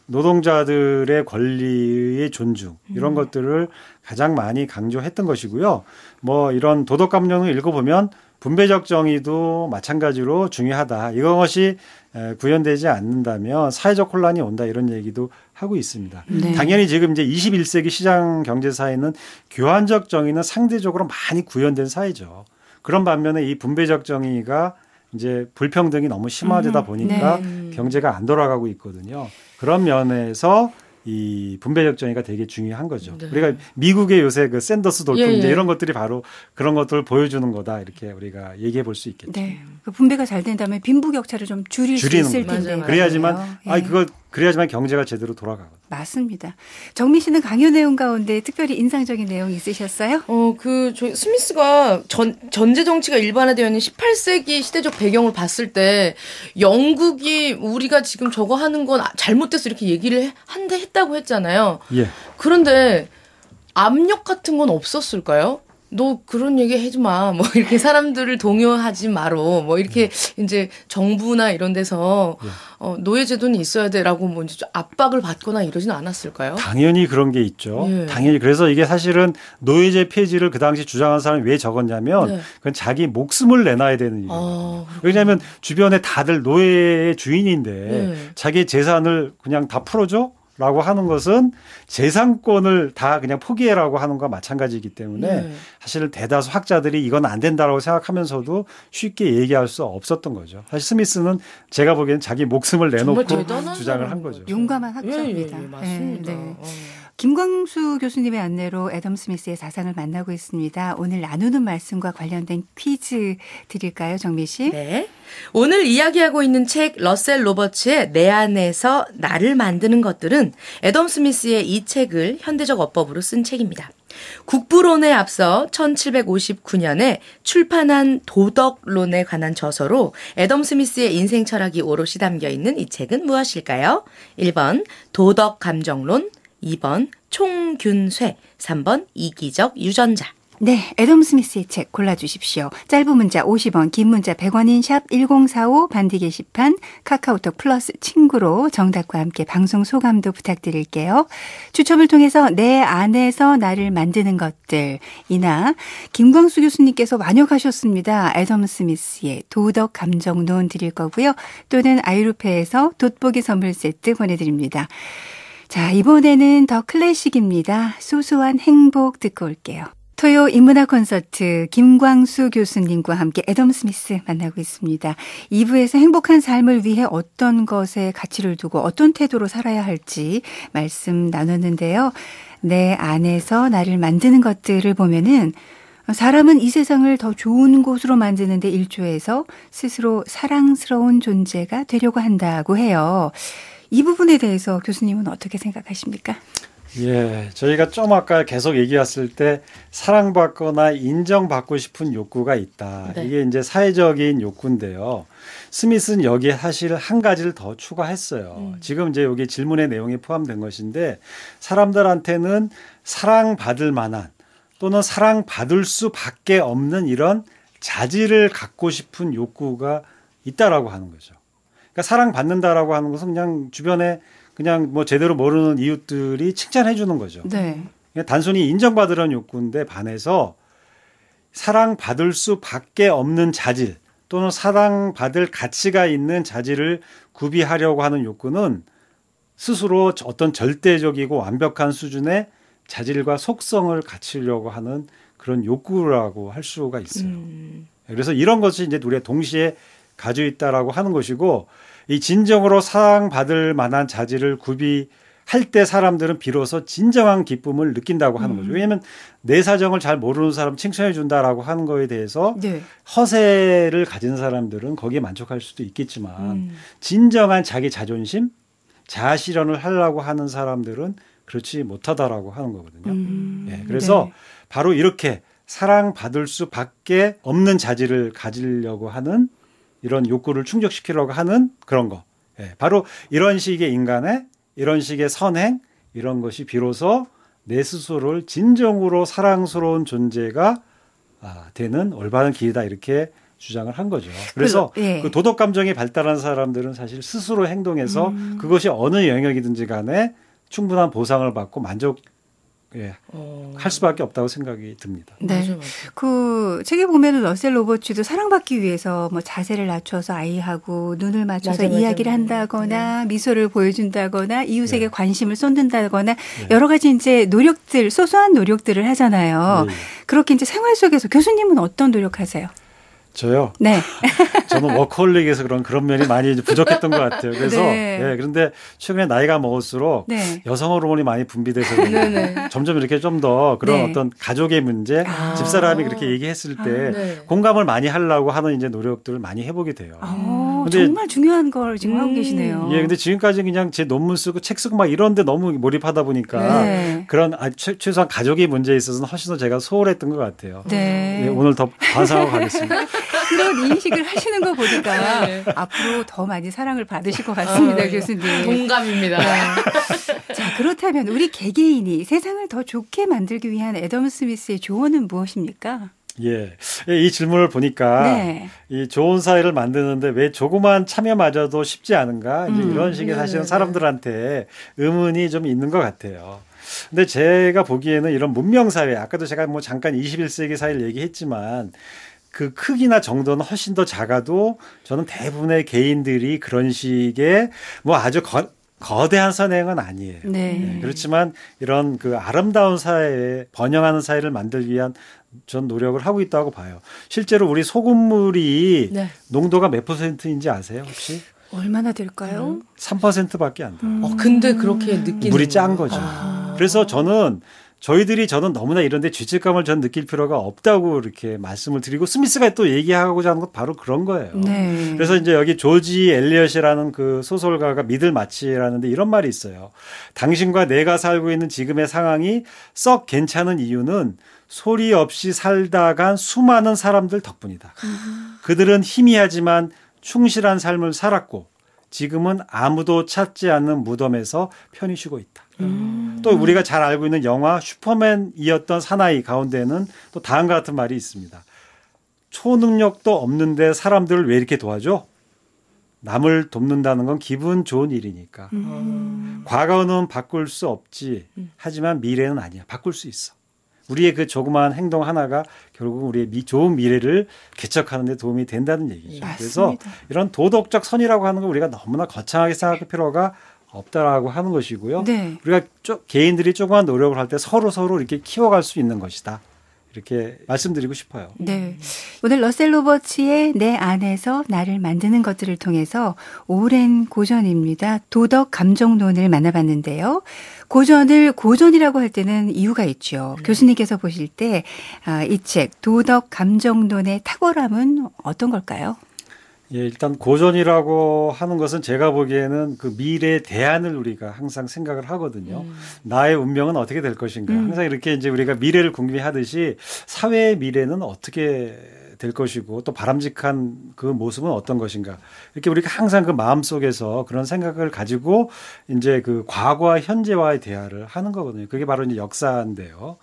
노동자들의 권리의 존중 이런 것들을 가장 많이 강조했던 것이고요. 뭐 이런 도덕 감정을 읽어보면 분배적 정의도 마찬가지로 중요하다. 이것이 구현되지 않는다면 사회적 혼란이 온다 이런 얘기도 하고 있습니다. 네. 당연히 지금 이제 21세기 시장 경제 사회는 교환적 정의는 상대적으로 많이 구현된 사회죠. 그런 반면에 이 분배적 정의가 이제 불평등이 너무 심화되다 보니까 경제가 안 돌아가고 있거든요. 그런 면에서 이 분배적 정의가 되게 중요한 거죠. 네. 우리가 미국의 요새 그 샌더스 돌풍 예, 예. 이제 이런 것들이 바로 그런 것들을 보여주는 거다 이렇게 우리가 얘기해 볼 수 있겠죠. 네. 그 분배가 잘 된다면 빈부격차를 좀 줄일 수 있을 거죠. 텐데. 그래야지만 예. 그래야지만 경제가 제대로 돌아가거든요. 맞습니다. 정미 씨는 강연 내용 가운데 특별히 인상적인 내용 있으셨어요? 저희 스미스가 전제 정치가 일반화되어 있는 18세기 시대적 배경을 봤을 때 영국이 우리가 지금 저거 하는 건 잘못됐어 이렇게 얘기를 했다고 했잖아요. 예. 그런데 압력 같은 건 없었을까요? 너 그런 얘기 하지 마. 뭐 이렇게 사람들을 동요하지 마로. 뭐 이렇게 이제 정부나 이런 데서 노예제도는 있어야 돼라고 뭐 이제 압박을 받거나 이러지는 않았을까요? 당연히 그런 게 있죠. 예. 당연히 그래서 이게 사실은 노예제 폐지를 그 당시 주장한 사람이 왜 적었냐면 네. 그건 자기 목숨을 내놔야 되는 일이에요. 왜냐하면 주변에 다들 노예의 주인인데 네. 자기 재산을 그냥 다 풀어줘? 라고 하는 것은 재산권을 다 그냥 포기해라고 하는 것과 마찬가지이기 때문에 사실 대다수 학자들이 이건 안 된다라고 생각하면서도 쉽게 얘기할 수 없었던 거죠. 사실 스미스는 제가 보기에는 자기 목숨을 내놓고 주장을 한 거죠. 용감한 학자입니다. 예, 맞습니다. 네. 김광수 교수님의 안내로 애덤 스미스의 사상을 만나고 있습니다. 오늘 나누는 말씀과 관련된 퀴즈 드릴까요, 정미 씨? 네. 오늘 이야기하고 있는 책 러셀 로버츠의 내 안에서 나를 만드는 것들은 애덤 스미스의 이 책을 현대적 어법으로 쓴 책입니다. 국부론에 앞서 1759년에 출판한 도덕론에 관한 저서로 애덤 스미스의 인생 철학이 오롯이 담겨 있는 이 책은 무엇일까요? 1번 도덕감정론, 2번 총균쇠, 3번 이기적 유전자. 네, 애덤 스미스의 책 골라주십시오. 짧은 문자 50원, 긴 문자 100원인 샵 1045 반디 게시판, 카카오톡 플러스 친구로 정답과 함께 방송 소감도 부탁드릴게요. 추첨을 통해서 내 안에서 나를 만드는 것들 이나 김광수 교수님께서 완역하셨습니다. 애덤 스미스의 도덕 감정론 드릴 거고요. 또는 아이루페에서 돋보기 선물 세트 보내드립니다. 자, 이번에는 더 클래식입니다. 소소한 행복 듣고 올게요. 토요 인문학 콘서트 김광수 교수님과 함께 애덤 스미스 만나고 있습니다. 2부에서 행복한 삶을 위해 어떤 것에 가치를 두고 어떤 태도로 살아야 할지 말씀 나눴는데요. 내 안에서 나를 만드는 것들을 보면은 사람은 이 세상을 더 좋은 곳으로 만드는 데 일조해서 스스로 사랑스러운 존재가 되려고 한다고 해요. 이 부분에 대해서 교수님은 어떻게 생각하십니까? 예, 저희가 좀 아까 계속 얘기했을 때 사랑받거나 인정받고 싶은 욕구가 있다. 네. 이게 이제 사회적인 욕구인데요. 스미스는 여기에 사실 한 가지를 더 추가했어요. 지금 이제 여기 질문의 내용에 포함된 것인데 사람들한테는 사랑받을 만한 또는 사랑받을 수밖에 없는 이런 자질을 갖고 싶은 욕구가 있다라고 하는 거죠. 그러니까 사랑받는다라고 하는 것은 그냥 주변에 그냥 뭐 제대로 모르는 이웃들이 칭찬해 주는 거죠. 네. 그냥 단순히 인정받으려는 욕구인데 반해서 사랑받을 수밖에 없는 자질 또는 사랑받을 가치가 있는 자질을 구비하려고 하는 욕구는 스스로 어떤 절대적이고 완벽한 수준의 자질과 속성을 갖추려고 하는 그런 욕구라고 할 수가 있어요. 그래서 이런 것이 이제 우리가 동시에 가지고 있다라고 하는 것이고 이 진정으로 사랑받을 만한 자질을 구비할 때 사람들은 비로소 진정한 기쁨을 느낀다고 하는 거죠. 왜냐하면 내 사정을 잘 모르는 사람 칭찬해 준다라고 하는 거에 대해서 네. 허세를 가진 사람들은 거기에 만족할 수도 있겠지만 진정한 자기 자존심, 자아실현을 하려고 하는 사람들은 그렇지 못하다라고 하는 거거든요. 네, 그래서 네. 바로 이렇게 사랑받을 수밖에 없는 자질을 가지려고 하는 이런 욕구를 충족시키려고 하는 그런 거. 예, 바로 이런 식의 인간의 이런 식의 선행 이런 것이 비로소 내 스스로를 진정으로 사랑스러운 존재가 되는 올바른 길이다 이렇게 주장을 한 거죠. 그래서 예. 그 도덕 감정이 발달한 사람들은 사실 스스로 행동해서 그것이 어느 영역이든지 간에 충분한 보상을 받고 만족 할 수밖에 없다고 생각이 듭니다. 네. 맞아. 그 책에 보면은 러셀 로버츠도 사랑받기 위해서 뭐 자세를 낮춰서 아이하고 눈을 맞춰서 이야기를 한다거나 미소를 보여준다거나 이웃에게 관심을 쏟는다거나 여러 가지 이제 노력들, 소소한 노력들을 하잖아요. 그렇게 이제 생활 속에서 교수님은 어떤 노력하세요? 저요? 네. 저는 워커홀릭에서 그런 면이 많이 부족했던 것 같아요. 그래서 그런데 최근에 나이가 먹을수록 여성 호르몬이 많이 분비돼서 점점 이렇게 좀 더 그런 어떤 가족의 문제, 집사람이 그렇게 얘기했을 때 공감을 많이 하려고 하는 이제 노력들을 많이 해보게 돼요. 근데 정말 중요한 걸 지금 하고 계시네요. 예, 근데 지금까지 그냥 제 논문 쓰고 책 쓰고 막 이런데 너무 몰입하다 보니까 그런 최소한 가족의 문제에 있어서는 훨씬 더 제가 소홀했던 것 같아요. 예, 오늘 더 반성하고 가겠습니다. 그런 인식을 하시는 거 보니까 앞으로 더 많이 사랑을 받으실 것 같습니다, 교수님. 동감입니다. 자, 그렇다면 우리 개개인이 세상을 더 좋게 만들기 위한 애덤 스미스의 조언은 무엇입니까? 예, 이 질문을 보니까 이 좋은 사회를 만드는데 왜 조그만 참여마저도 쉽지 않은가 이제 이런 식의 사실은 사람들한테 의문이 좀 있는 것 같아요. 근데 제가 보기에는 이런 문명사회, 아까도 제가 뭐 잠깐 21세기 사회를 얘기했지만 그 크기나 정도는 훨씬 더 작아도 저는 대부분의 개인들이 그런 식의 뭐 아주 거대한 선행은 아니에요. 그렇지만 이런 그 아름다운 사회에 번영하는 사회를 만들기 위한 전 노력을 하고 있다고 봐요. 실제로 우리 소금물이 농도가 몇 %인지 아세요 혹시? 얼마나 될까요? 3%밖에 안 돼요. 근데 그렇게 느끼는 물이 짠 거죠. 그래서 저는 너무나 이런데 죄책감을 전 느낄 필요가 없다고 이렇게 말씀을 드리고 스미스가 또 얘기하고자 하는 것 바로 그런 거예요. 그래서 이제 여기 조지 엘리엇이라는 그 소설가가 미들 마치라는데 이런 말이 있어요. 당신과 내가 살고 있는 지금의 상황이 썩 괜찮은 이유는 소리 없이 살다 간 수많은 사람들 덕분이다. 그들은 희미하지만 충실한 삶을 살았고 지금은 아무도 찾지 않는 무덤에서 편히 쉬고 있다. 또 우리가 잘 알고 있는 영화 슈퍼맨이었던 사나이 가운데는 또 다음과 같은 말이 있습니다. 초능력도 없는데 사람들을 왜 이렇게 도와줘? 남을 돕는다는 건 기분 좋은 일이니까. 과거는 바꿀 수 없지. 하지만 미래는 아니야. 바꿀 수 있어. 우리의 그 조그마한 행동 하나가 결국 우리의 좋은 미래를 개척하는 데 도움이 된다는 얘기죠. 맞습니다. 그래서 이런 도덕적 선이라고 하는 걸 우리가 너무나 거창하게 생각할 필요가 없다라고 하는 것이고요. 우리가 개인들이 조그만 노력을 할 때 서로 이렇게 키워갈 수 있는 것이다. 이렇게 말씀드리고 싶어요. 오늘 러셀 로버츠의 내 안에서 나를 만드는 것들을 통해서 오랜 고전입니다. 도덕 감정론을 만나봤는데요. 고전을 고전이라고 할 때는 이유가 있죠. 교수님께서 보실 때 이 책 도덕 감정론의 탁월함은 어떤 걸까요? 예, 일단 고전이라고 하는 것은 제가 보기에는 그 미래의 대안을 우리가 항상 생각을 하거든요. 나의 운명은 어떻게 될 것인가. 항상 이렇게 이제 우리가 미래를 궁금해하듯이 사회의 미래는 어떻게 될 것이고 또 바람직한 그 모습은 어떤 것인가. 이렇게 우리가 항상 그 마음속에서 그런 생각을 가지고 이제 그 과거와 현재와의 대화를 하는 거거든요. 그게 바로 이제 역사인데요.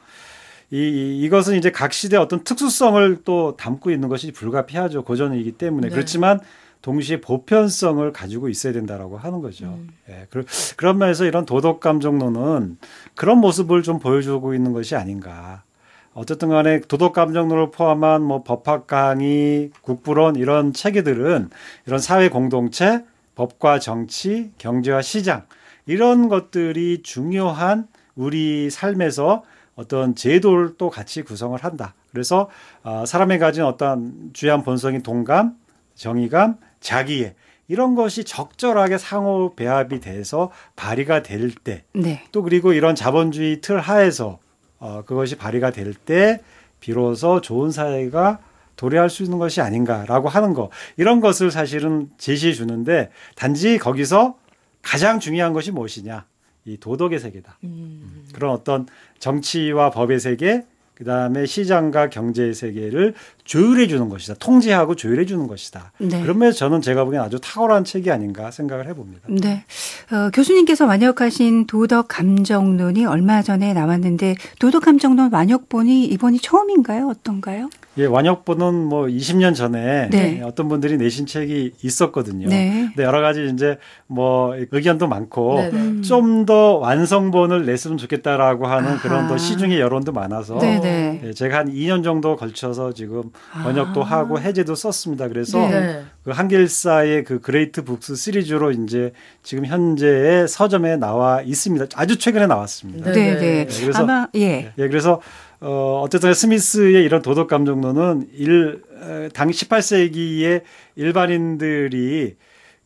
이것은 이제 각 시대의 어떤 특수성을 또 담고 있는 것이 불가피하죠. 고전이기 때문에. 그렇지만 동시에 보편성을 가지고 있어야 된다라고 하는 거죠. 그런 면에서 이런 도덕감정론은 그런 모습을 좀 보여주고 있는 것이 아닌가. 어쨌든 간에 도덕감정론을 포함한 뭐 법학 강의, 국부론 이런 체계들은 이런 사회 공동체, 법과 정치, 경제와 시장 이런 것들이 중요한 우리 삶에서 어떤 제도를 또 같이 구성을 한다. 그래서 사람이 가진 어떤 주요한 본성인 동감, 정의감, 자기애 이런 것이 적절하게 상호 배합이 돼서 발휘가 될 때 또 그리고 이런 자본주의 틀 하에서 그것이 발휘가 될 때 비로소 좋은 사회가 도래할 수 있는 것이 아닌가라고 하는 거. 이런 것을 사실은 제시해 주는데 단지 거기서 가장 중요한 것이 무엇이냐. 이 도덕의 세계다. 그런 어떤 정치와 법의 세계, 그다음에 시장과 경제의 세계를 조율해 주는 것이다. 통제하고 조율해 주는 것이다. 그러면서 저는 제가 보기엔 아주 탁월한 책이 아닌가 생각을 해봅니다. 교수님께서 완역하신 도덕 감정론이 얼마 전에 나왔는데 도덕 감정론 완역본이 이번이 처음인가요? 어떤가요? 예, 완역본은 뭐 20년 전에 네. 어떤 분들이 내신 책이 있었거든요. 네. 근데 여러 가지 이제 뭐 의견도 많고 좀 더 완성본을 냈으면 좋겠다라고 하는 그런 더 시중의 여론도 많아서 예, 제가 한 2년 정도 걸쳐서 지금 번역도 하고 해제도 썼습니다. 그래서 그 한길사의 그 그레이트 북스 시리즈로 이제 지금 현재의 서점에 나와 있습니다. 아주 최근에 나왔습니다. 네. 예, 그래서 아마 그래서 어쨌든 스미스의 이런 도덕 감정론은 당 18세기의 일반인들이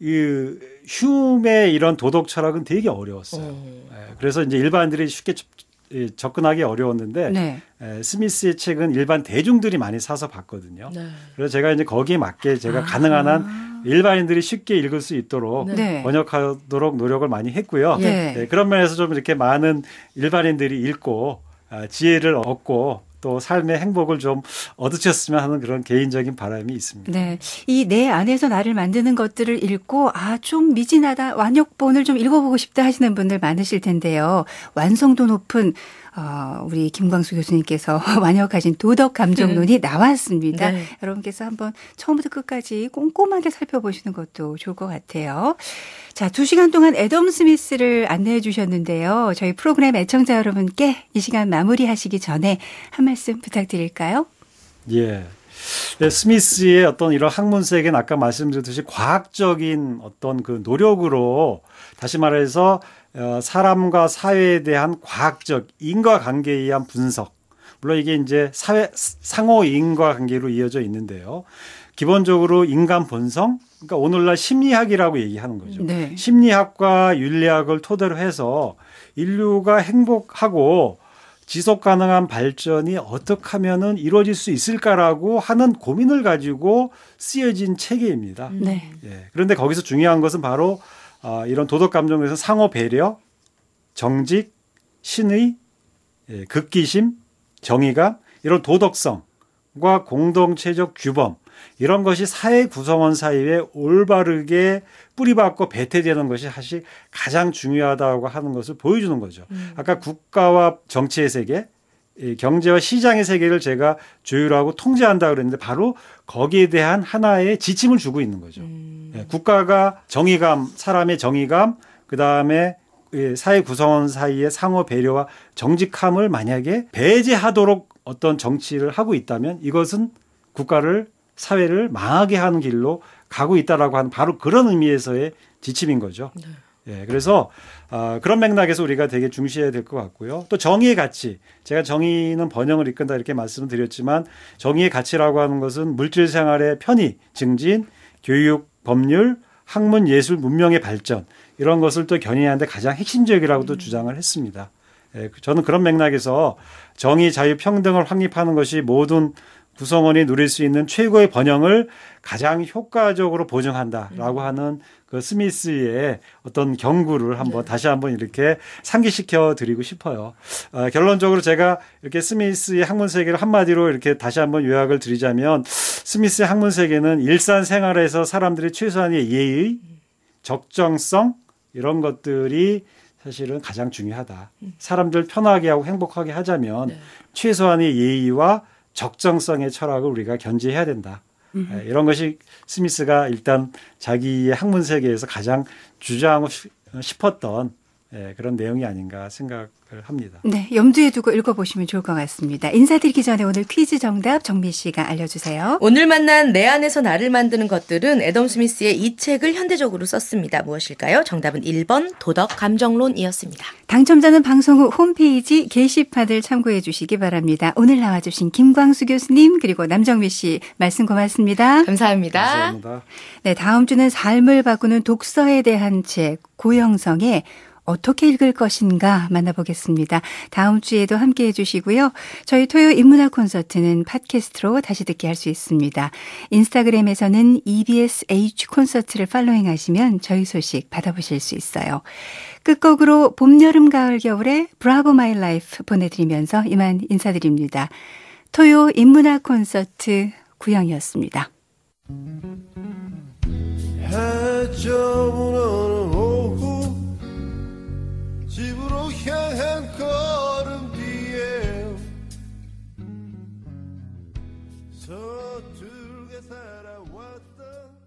휴메의 이런 도덕 철학은 되게 어려웠어요. 그래서 이제 일반인들이 쉽게 접근하기 어려웠는데 스미스의 책은 일반 대중들이 많이 사서 봤거든요. 그래서 제가 이제 거기에 맞게 제가 가능한 한 일반인들이 쉽게 읽을 수 있도록 번역하도록 노력을 많이 했고요. 그런 면에서 좀 이렇게 많은 일반인들이 읽고 지혜를 얻고 또 삶의 행복을 좀 얻으셨으면 하는 그런 개인적인 바람이 있습니다. 네, 이 내 안에서 나를 만드는 것들을 읽고 좀 미진하다, 완역본을 좀 읽어보고 싶다 하시는 분들 많으실 텐데요. 완성도 높은 우리 김광수 교수님께서 완역하신 도덕 감정론이 나왔습니다. 여러분께서 한번 처음부터 끝까지 꼼꼼하게 살펴보시는 것도 좋을 것 같아요. 자, 2시간 동안 애덤 스미스를 안내해 주셨는데요. 저희 프로그램 애청자 여러분께 이 시간 마무리하시기 전에 한 말씀 부탁드릴까요? 예. 네, 스미스의 어떤 이런 학문 세계는 아까 말씀드렸듯이 과학적인 어떤 그 노력으로 다시 말해서 사람과 사회에 대한 과학적 인과관계에 의한 분석. 물론 이게 이제 상호 인과관계로 이어져 있는데요. 기본적으로 인간 본성, 그러니까 오늘날 심리학이라고 얘기하는 거죠. 심리학과 윤리학을 토대로 해서 인류가 행복하고 지속 가능한 발전이 어떻게 하면은 이루어질 수 있을까라고 하는 고민을 가지고 쓰여진 체계입니다. 예. 그런데 거기서 중요한 것은 바로 이런 도덕 감정에서 상호 배려, 정직, 신의, 극기심, 정의감, 이런 도덕성과 공동체적 규범, 이런 것이 사회 구성원 사이에 올바르게 뿌리박고 배태되는 것이 사실 가장 중요하다고 하는 것을 보여주는 거죠. 아까 국가와 정치의 세계, 경제와 시장의 세계를 제가 조율하고 통제한다 그랬는데 바로 거기에 대한 하나의 지침을 주고 있는 거죠. 국가가 정의감, 사람의 정의감, 그다음에 사회 구성원 사이의 상호 배려와 정직함을 만약에 배제하도록 어떤 정치를 하고 있다면 이것은 국가를 사회를 망하게 하는 길로 가고 있다라고 하는 바로 그런 의미에서의 지침인 거죠. 예, 그래서 그런 맥락에서 우리가 되게 중시해야 될 것 같고요. 또 정의의 가치. 제가 정의는 번영을 이끈다 이렇게 말씀을 드렸지만 정의의 가치라고 하는 것은 물질 생활의 편의, 증진, 교육, 법률, 학문, 예술, 문명의 발전 이런 것을 또 견인하는데 가장 핵심적이라고도 주장을 했습니다. 예, 저는 그런 맥락에서 정의, 자유, 평등을 확립하는 것이 모든 구성원이 누릴 수 있는 최고의 번영을 가장 효과적으로 보증한다라고 하는 그 스미스의 어떤 경구를 한번 다시 한번 이렇게 상기시켜 드리고 싶어요. 결론적으로 제가 이렇게 스미스의 학문 세계를 한마디로 이렇게 다시 한번 요약을 드리자면 스미스의 학문 세계는 일상생활에서 사람들이 최소한의 예의, 적정성 이런 것들이 사실은 가장 중요하다. 사람들 편하게 하고 행복하게 하자면 최소한의 예의와 적정성의 철학을 우리가 견지해야 된다. 이런 것이 스미스가 일단 자기의 학문 세계에서 가장 주장하고 싶었던 그런 내용이 아닌가 생각을 합니다. 네, 염두에 두고 읽어보시면 좋을 것 같습니다. 인사드리기 전에 오늘 퀴즈 정답 정미 씨가 알려주세요. 오늘 만난 내 안에서 나를 만드는 것들은 애덤 스미스의 이 책을 현대적으로 썼습니다. 무엇일까요? 정답은 1번 도덕 감정론이었습니다. 당첨자는 방송 후 홈페이지 게시판을 참고해 주시기 바랍니다. 오늘 나와주신 김광수 교수님 그리고 남정미 씨 말씀 고맙습니다. 감사합니다. 감사합니다. 네, 다음 주는 삶을 바꾸는 독서에 대한 책 고영성의 어떻게 읽을 것인가 만나보겠습니다. 다음 주에도 함께해 주시고요. 저희 토요 인문학 콘서트는 팟캐스트로 다시 듣게 할 수 있습니다. 인스타그램에서는 EBS H 콘서트를 팔로잉하시면 저희 소식 받아보실 수 있어요. 끝곡으로 봄, 여름, 가을, 겨울에 브라보 마이 라이프 보내드리면서 이만 인사드립니다. 토요 인문학 콘서트 구영이었습니다. 집으로 향한 걸음 뒤에 서툴게 살아왔던